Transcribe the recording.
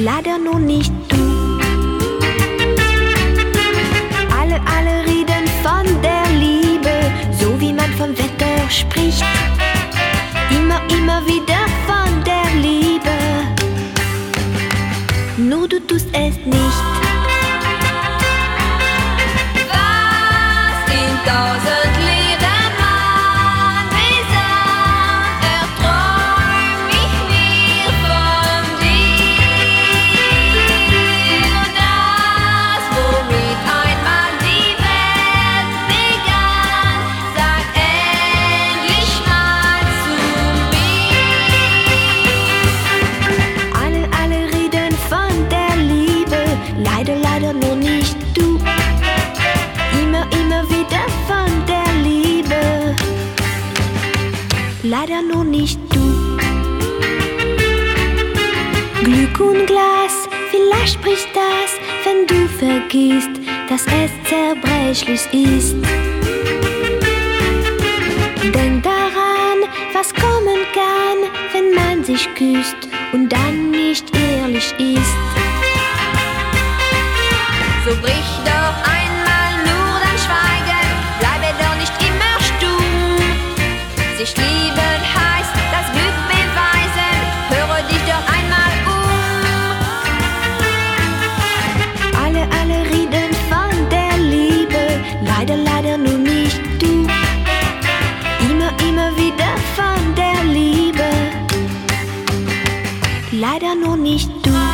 leider nur nicht du. Alle reden von der Liebe, so wie man vom Wetter spricht. Immer wieder von der Liebe, nur du tust es nicht. Was in 1000 Liedern besagt, erträum ich mir von dir. Das, womit einmal die Welt begann, sag endlich mal zu mir. Alle reden von der Liebe, leider nur nicht du. Immer wieder von der Liebe, leider nur nicht du. Glück und Glas, vielleicht spricht das, wenn du vergisst, dass es zerbrechlich ist. Denk daran, was kommen kann, wenn man sich küsst und dann nicht ehrlich ist. So brich doch einmal nur dein Schweigen, bleibe doch nicht immer stumm. Sich lieben heißt das Glück beweisen, höre dich doch einmal um. Alle reden von der Liebe, leider nur nicht du. Immer wieder von der Liebe, leider nur nicht du.